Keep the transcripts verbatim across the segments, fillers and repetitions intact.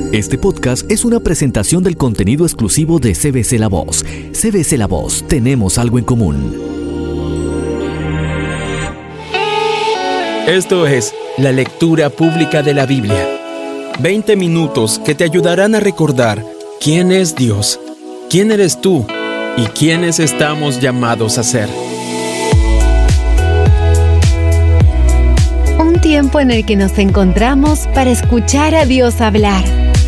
Este podcast es una presentación del contenido exclusivo de C B C La Voz. C B C La Voz, tenemos algo en común. Esto es la lectura pública de la Biblia. veinte minutos que te ayudarán a recordar quién es Dios, quién eres tú y quiénes estamos llamados a ser. Un tiempo en el que nos encontramos para escuchar a Dios hablar.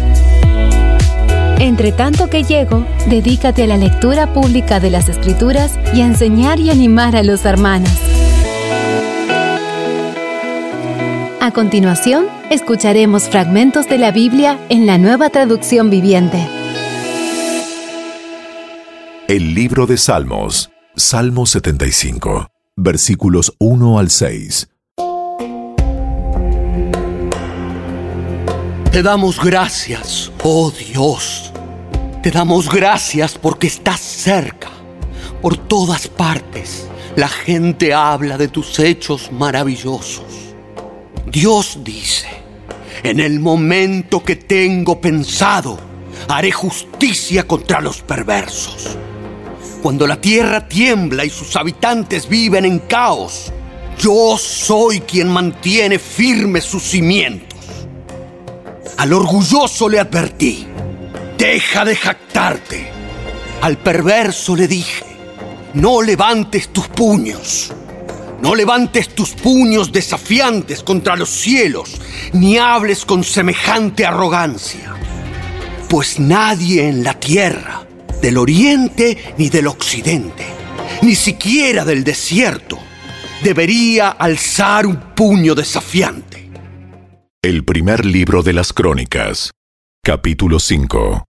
Entre tanto que llego, dedícate a la lectura pública de las Escrituras y a enseñar y animar a los hermanos. A continuación, escucharemos fragmentos de la Biblia en la Nueva Traducción Viviente. El libro de Salmos, Salmo setenta y cinco, versículos uno al seis. Te damos gracias, oh Dios. Te damos gracias porque estás cerca. Por todas partes, la gente habla de tus hechos maravillosos. Dios dice: en el momento que tengo pensado, haré justicia contra los perversos. Cuando la tierra tiembla y sus habitantes viven en caos, yo soy quien mantiene firmes sus cimientos. Al orgulloso le advertí: deja de jactarte. Al perverso le dije: no levantes tus puños. No levantes tus puños desafiantes contra los cielos, ni hables con semejante arrogancia. Pues nadie en la tierra, del oriente ni del occidente, ni siquiera del desierto, debería alzar un puño desafiante. El primer libro de las Crónicas, capítulo cinco.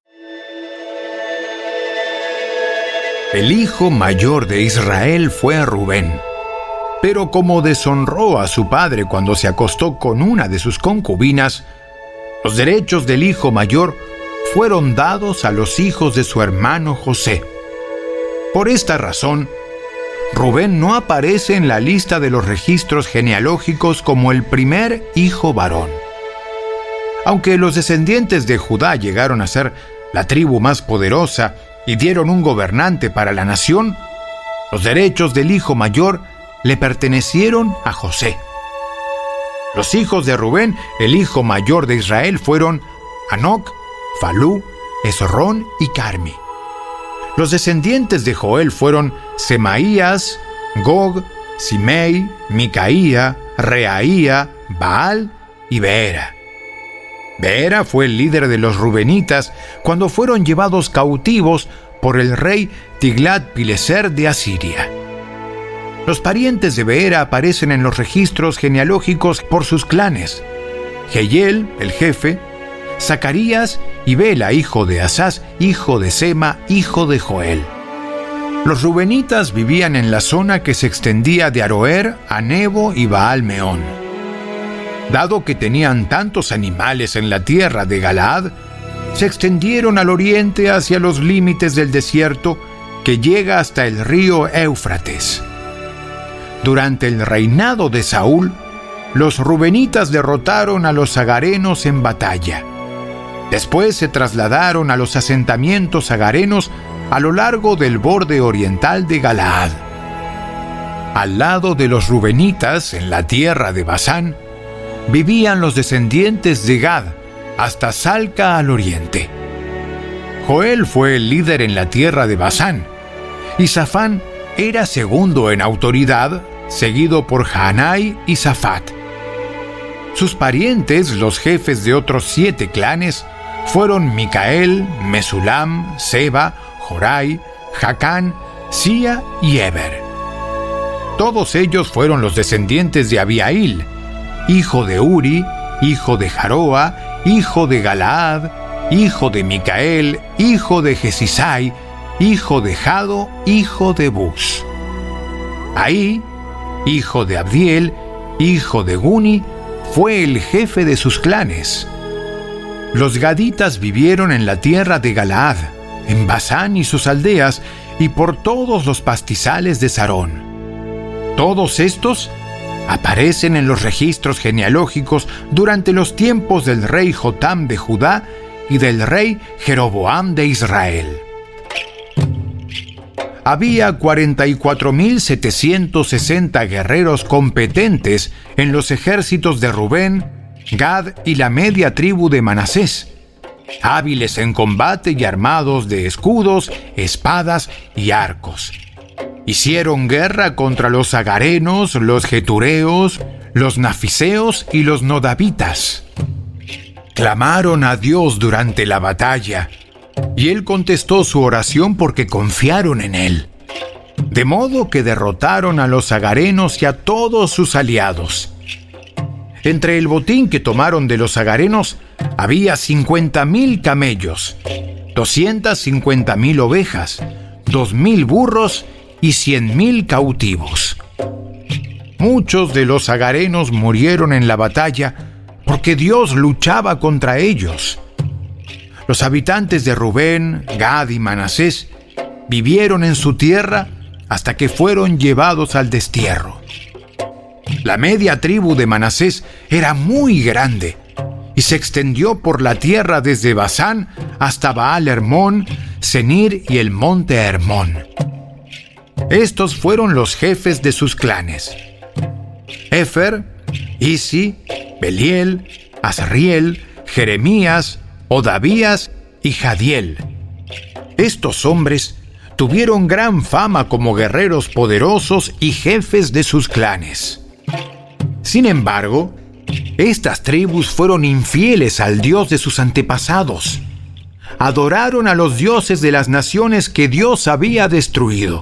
El hijo mayor de Israel fue Rubén. Pero como deshonró a su padre cuando se acostó con una de sus concubinas, los derechos del hijo mayor fueron dados a los hijos de su hermano José. Por esta razón, Rubén no aparece en la lista de los registros genealógicos como el primer hijo varón. Aunque los descendientes de Judá llegaron a ser la tribu más poderosa y dieron un gobernante para la nación, los derechos del hijo mayor le pertenecieron a José. Los hijos de Rubén, el hijo mayor de Israel, fueron Hanoc, Falú, Esrón y Carmi. Los descendientes de Joel fueron Semaías, Gog, Simei, Micaía, Reaía, Baal y Beera. Beera fue el líder de los rubenitas cuando fueron llevados cautivos por el rey Tiglat-Pileser de Asiria. Los parientes de Beera aparecen en los registros genealógicos por sus clanes: Jehiel, el jefe, Zacarías y Bela, hijo de Asás, hijo de Sema, hijo de Joel. Los rubenitas vivían en la zona que se extendía de Aroer a Nebo y Baal-Meón. Dado que tenían tantos animales en la tierra de Galaad, se extendieron al oriente hacia los límites del desierto que llega hasta el río Éufrates. Durante el reinado de Saúl, los rubenitas derrotaron a los agarenos en batalla. Después se trasladaron a los asentamientos agarenos a lo largo del borde oriental de Galaad. Al lado de los rubenitas, en la tierra de Basán, vivían los descendientes de Gad, hasta Salca al oriente. Joel fue el líder en la tierra de Basán, y Safán era segundo en autoridad, seguido por Jaanai y Safat. Sus parientes, los jefes de otros siete clanes, fueron Micael, Mesulam, Seba, Jorai, Jacán, Sia y Eber. Todos ellos fueron los descendientes de Abiail, hijo de Uri, hijo de Jaroa, hijo de Galaad, hijo de Micael, hijo de Jesisai, hijo de Jado, hijo de Bus. Ahí, hijo de Abdiel, hijo de Guni, fue el jefe de sus clanes. Los gaditas vivieron en la tierra de Galaad, en Basán y sus aldeas, y por todos los pastizales de Sarón. Todos estos aparecen en los registros genealógicos durante los tiempos del rey Jotam de Judá y del rey Jeroboam de Israel. Había cuarenta y cuatro mil setecientos sesenta guerreros competentes en los ejércitos de Rubén, Gad y la media tribu de Manasés, hábiles en combate y armados de escudos, espadas y arcos. Hicieron guerra contra los agarenos, los getureos, los nafiseos y los nodavitas. Clamaron a Dios durante la batalla, y Él contestó su oración porque confiaron en Él. De modo que derrotaron a los agarenos y a todos sus aliados. Entre el botín que tomaron de los agarenos había cincuenta mil camellos, doscientas cincuenta mil ovejas, dos mil burros y cien mil cautivos. Muchos de los agarenos murieron en la batalla porque Dios luchaba contra ellos. Los habitantes de Rubén, Gad y Manasés vivieron en su tierra hasta que fueron llevados al destierro. La media tribu de Manasés era muy grande y se extendió por la tierra desde Basán hasta Baal Hermón, Senir y el monte Hermón. Estos fueron los jefes de sus clanes: Efer, Isi, Beliel, Azriel, Jeremías, Odavías y Jadiel. Estos hombres tuvieron gran fama como guerreros poderosos y jefes de sus clanes. Sin embargo, estas tribus fueron infieles al Dios de sus antepasados. Adoraron a los dioses de las naciones que Dios había destruido.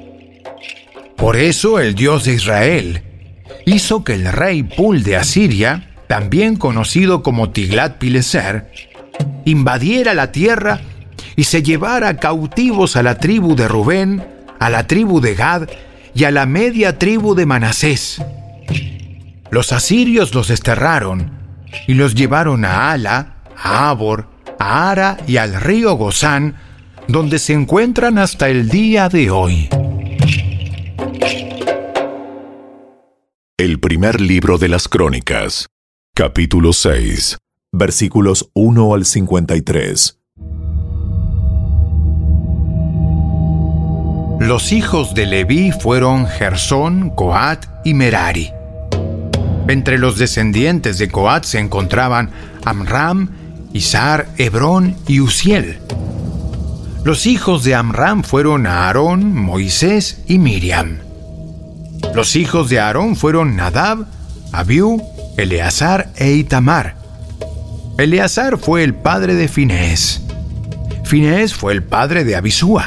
Por eso el Dios de Israel hizo que el rey Pul de Asiria, también conocido como Tiglat-Pileser, invadiera la tierra y se llevara cautivos a la tribu de Rubén, a la tribu de Gad y a la media tribu de Manasés. Los asirios los desterraron y los llevaron a Ala, a Abor, a Ara y al río Gozán, donde se encuentran hasta el día de hoy. El primer libro de las Crónicas, capítulo seis, versículos uno al cincuenta y tres. Los hijos de Leví fueron Gersón, Coat y Merari. Entre los descendientes de Coat se encontraban Amram, Izhar, Hebrón y Uziel. Los hijos de Amram fueron Aarón, Moisés y Miriam. Los hijos de Aarón fueron Nadab, Abiú, Eleazar e Itamar. Eleazar fue el padre de Finehés. Finehés fue el padre de Abisúa.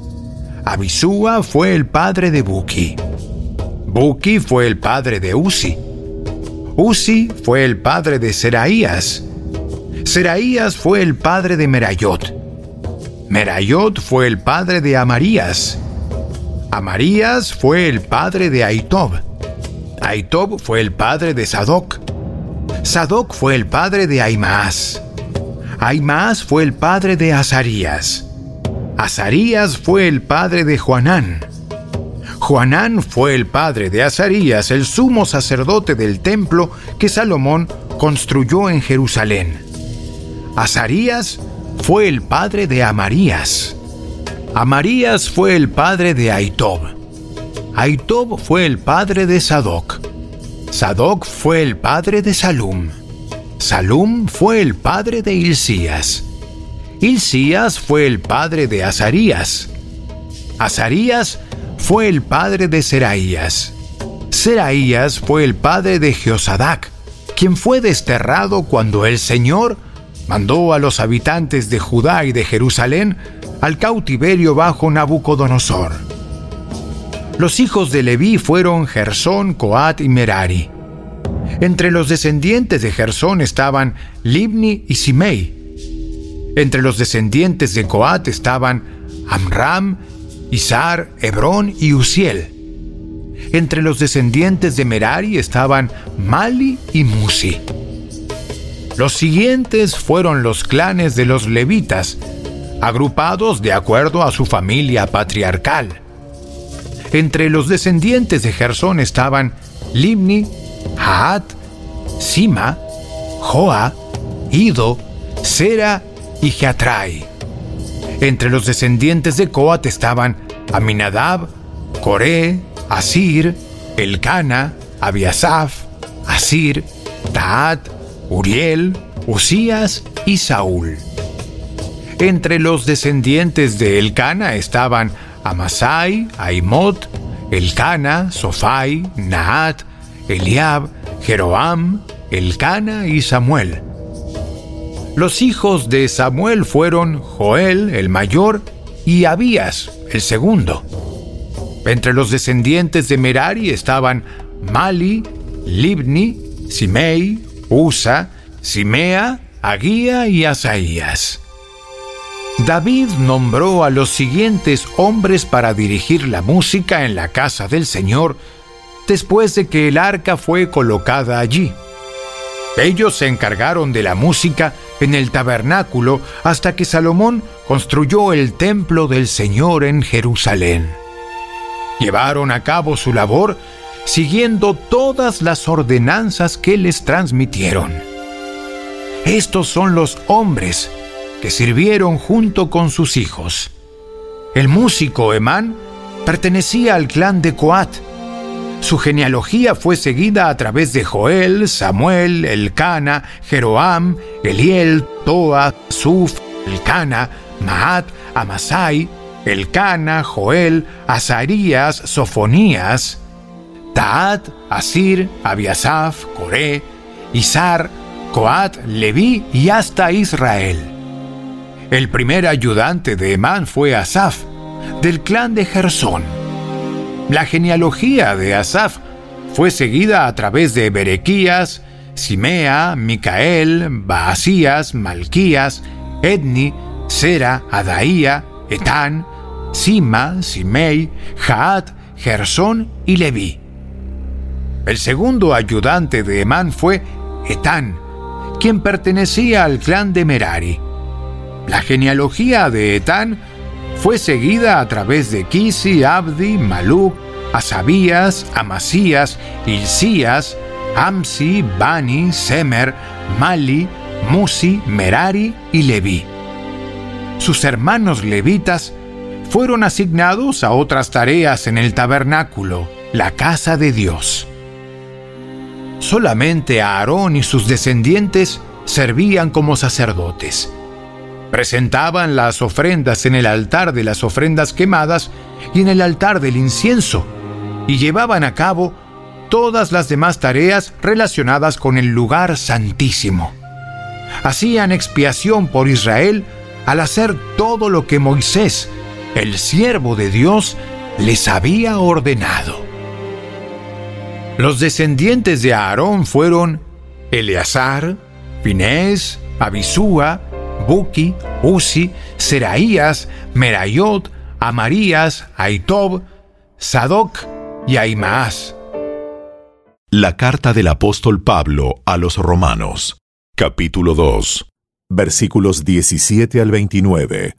Abisúa fue el padre de Buki. Buki fue el padre de Uzi. Uzi fue el padre de Seraías. Seraías fue el padre de Merayot. Merayot fue el padre de Amarías. Amarías fue el padre de Ahitob. Ahitob fue el padre de Sadoc. Sadoc fue el padre de Ahimaas. Ahimaas fue el padre de Azarías. Azarías fue el padre de Joanán. Joanán fue el padre de Azarías, el sumo sacerdote del templo que Salomón construyó en Jerusalén. Azarías fue el padre de Amarías. Amarías fue el padre de Ahitob. Ahitob fue el padre de Sadoc. Sadoc fue el padre de Salum. Salum fue el padre de Hilcías. Hilcías fue el padre de Azarías. Azarías fue el padre de Seraías. Seraías fue el padre de Jeosadac, quien fue desterrado cuando el Señor mandó a los habitantes de Judá y de Jerusalén al cautiverio bajo Nabucodonosor. Los hijos de Leví fueron Gersón, Coat y Merari. Entre los descendientes de Gersón estaban Libni y Simei. Entre los descendientes de Coat estaban Amram, Izhar, Hebrón y Uziel. Entre los descendientes de Merari estaban Mali y Musi. Los siguientes fueron los clanes de los levitas, agrupados de acuerdo a su familia patriarcal. Entre los descendientes de Gersón estaban Libni, Jaat, Sima, Joa, Ido, Sera y Jeatrai. Entre los descendientes de Coat estaban Aminadab, Coré, Asir, Elcana, Abiasaf, Asir, Taat, Uriel, Usías y Saúl. Entre los descendientes de Elcana estaban Amasai, Aimot, Elcana, Sofai, Naat, Eliab, Jeroam, Elcana y Samuel. Los hijos de Samuel fueron Joel, el mayor, y Abías, el segundo. Entre los descendientes de Merari estaban Mali, Libni, Simei, Usa, Simea, Agía y Asaías. David nombró a los siguientes hombres para dirigir la música en la casa del Señor después de que el arca fue colocada allí. Ellos se encargaron de la música en el tabernáculo hasta que Salomón construyó el templo del Señor en Jerusalén. Llevaron a cabo su labor siguiendo todas las ordenanzas que les transmitieron. Estos son los hombres que sirvieron junto con sus hijos. El músico Emán pertenecía al clan de Coat. Su genealogía fue seguida a través de Joel, Samuel, Elcana, Jeroam, Eliel, Toa, Suf, Elcana, Maat, Amasai, Elcana, Joel, Azarías, Sofonías, Taat, Asir, Abiasaf, Coré, Izar, Coat, Leví y hasta Israel. El primer ayudante de Emán fue Asaf, del clan de Gersón. La genealogía de Asaf fue seguida a través de Berequías, Simea, Micael, Baasías, Malquías, Edni, Sera, Adaía, Etán, Sima, Simei, Jaat, Gersón y Leví. El segundo ayudante de Emán fue Etán, quien pertenecía al clan de Merari. La genealogía de Etán fue seguida a través de Kisi, Abdi, Maluc, Asabías, Amasías, Hilcías, Amsi, Bani, Semer, Mali, Musi, Merari y Leví. Sus hermanos levitas fueron asignados a otras tareas en el tabernáculo, la casa de Dios. Solamente Aarón y sus descendientes servían como sacerdotes. Presentaban las ofrendas en el altar de las ofrendas quemadas y en el altar del incienso, y llevaban a cabo todas las demás tareas relacionadas con el lugar santísimo. Hacían expiación por Israel al hacer todo lo que Moisés, el siervo de Dios, les había ordenado. Los descendientes de Aarón fueron Eleazar, Finés, Abisúa, Buki, Uzi, Seraías, Merayot, Amarías, Aitob, Sadoc y Ahimaas. La carta del apóstol Pablo a los Romanos, capítulo dos, versículos diecisiete al veintinueve.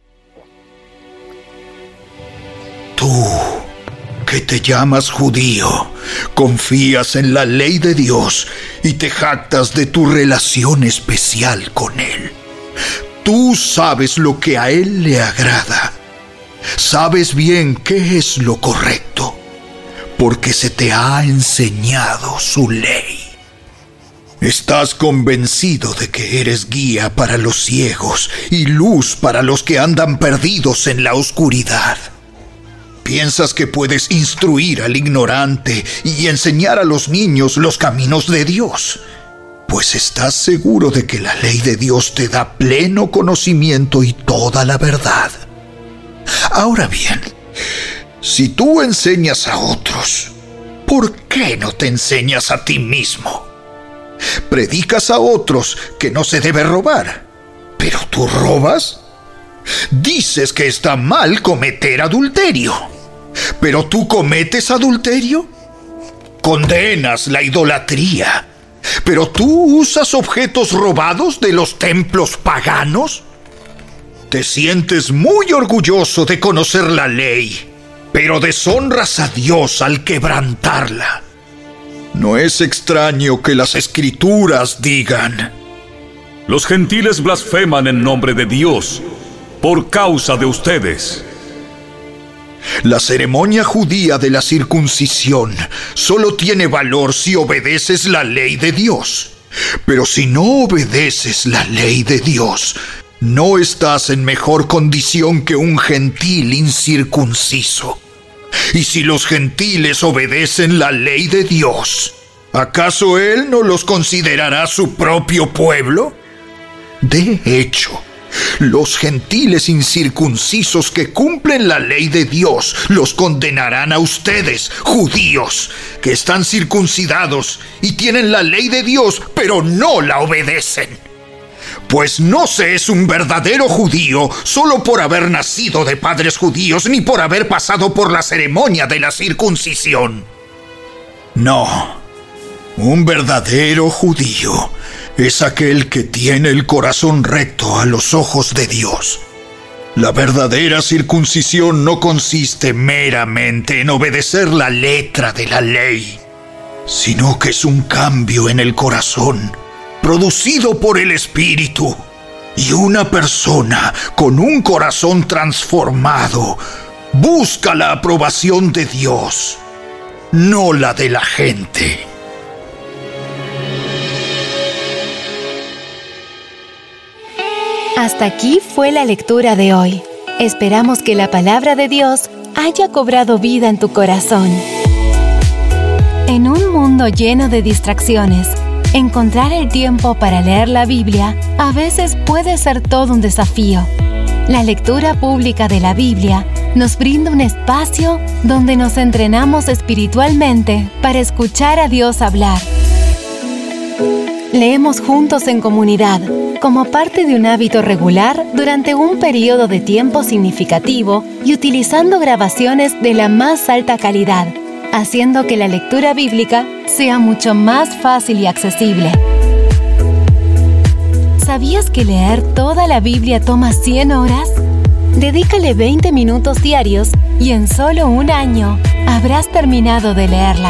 Tú, que te llamas judío, confías en la ley de Dios y te jactas de tu relación especial con Él. Tú sabes lo que a Él le agrada. Sabes bien qué es lo correcto, porque se te ha enseñado su ley. Estás convencido de que eres guía para los ciegos y luz para los que andan perdidos en la oscuridad. Piensas que puedes instruir al ignorante y enseñar a los niños los caminos de Dios, pues estás seguro de que la ley de Dios te da pleno conocimiento y toda la verdad. Ahora bien, si tú enseñas a otros, ¿por qué no te enseñas a ti mismo? Predicas a otros que no se debe robar, ¿pero tú robas? Dices que está mal cometer adulterio, ¿pero tú cometes adulterio? Condenas la idolatría, ¿pero tú usas objetos robados de los templos paganos? Te sientes muy orgulloso de conocer la ley, pero deshonras a Dios al quebrantarla. No es extraño que las Escrituras digan: Los gentiles blasfeman en nombre de Dios por causa de ustedes. La ceremonia judía de la circuncisión solo tiene valor si obedeces la ley de Dios. Pero si no obedeces la ley de Dios, no estás en mejor condición que un gentil incircunciso. Y si los gentiles obedecen la ley de Dios, ¿acaso Él no los considerará su propio pueblo? De hecho, los gentiles incircuncisos que cumplen la ley de Dios los condenarán a ustedes, judíos, que están circuncidados y tienen la ley de Dios, pero no la obedecen. Pues no se es un verdadero judío solo por haber nacido de padres judíos ni por haber pasado por la ceremonia de la circuncisión. No, un verdadero judío es aquel que tiene el corazón recto a los ojos de Dios. La verdadera circuncisión no consiste meramente en obedecer la letra de la ley, sino que es un cambio en el corazón, producido por el Espíritu. Y una persona con un corazón transformado busca la aprobación de Dios, no la de la gente. Hasta aquí fue la lectura de hoy. Esperamos que la palabra de Dios haya cobrado vida en tu corazón. En un mundo lleno de distracciones, encontrar el tiempo para leer la Biblia a veces puede ser todo un desafío. La lectura pública de la Biblia nos brinda un espacio donde nos entrenamos espiritualmente para escuchar a Dios hablar. Leemos juntos en comunidad, como parte de un hábito regular durante un periodo de tiempo significativo y utilizando grabaciones de la más alta calidad, haciendo que la lectura bíblica sea mucho más fácil y accesible. ¿Sabías que leer toda la Biblia toma cien horas? Dedícale veinte minutos diarios y en solo un año habrás terminado de leerla.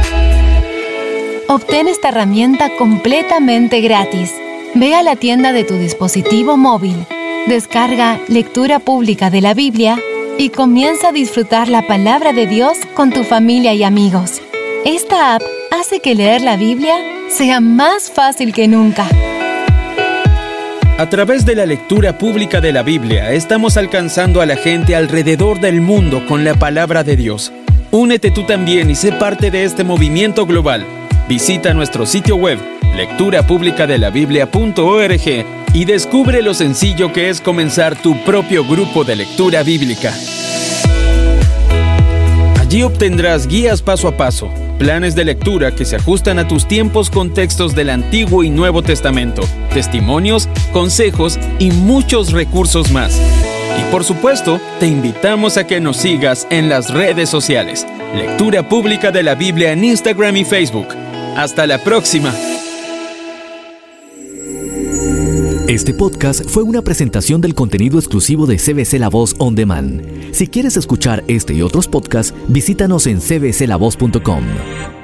Obtén esta herramienta completamente gratis. Ve a la tienda de tu dispositivo móvil, descarga Lectura Pública de la Biblia y comienza a disfrutar la palabra de Dios con tu familia y amigos. Esta app hace que leer la Biblia sea más fácil que nunca. A través de la lectura pública de la Biblia, estamos alcanzando a la gente alrededor del mundo con la palabra de Dios. Únete tú también y sé parte de este movimiento global. Visita nuestro sitio web, lectura pública de la biblia punto org, y descubre lo sencillo que es comenzar tu propio grupo de lectura bíblica. Allí obtendrás guías paso a paso, planes de lectura que se ajustan a tus tiempos con textos del Antiguo y Nuevo Testamento, testimonios, consejos y muchos recursos más. Y por supuesto, te invitamos a que nos sigas en las redes sociales. Lectura Pública de la Biblia en Instagram y Facebook. ¡Hasta la próxima! Este podcast fue una presentación del contenido exclusivo de C B C La Voz On Demand. Si quieres escuchar este y otros podcasts, visítanos en c b c la voz punto com.